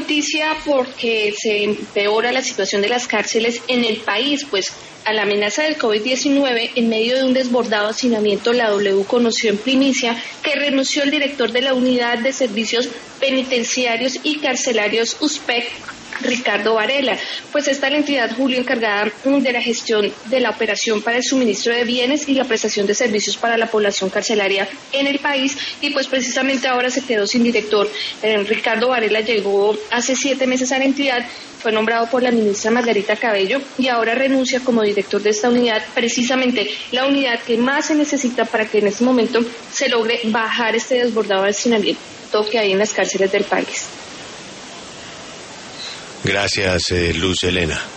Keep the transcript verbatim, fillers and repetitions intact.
Noticia porque se empeora la situación de las cárceles en el país, pues a la amenaza del COVID diecinueve, en medio de un desbordado hacinamiento, la W conoció en primicia que renunció el director de la Unidad de Servicios Penitenciarios y Carcelarios U S P E C, Ricardo Varela, pues esta es la entidad, Julio, encargada de la gestión de la operación para el suministro de bienes y la prestación de servicios para la población carcelaria en el país, y pues precisamente ahora se quedó sin director. Eh, Ricardo Varela llegó hace siete meses a la entidad, fue nombrado por la ministra Margarita Cabello y ahora renuncia como director de esta unidad, precisamente la unidad que más se necesita para que en este momento se logre bajar este desbordado hacinamiento que hay en las cárceles del país. Gracias, eh, Luz Helena.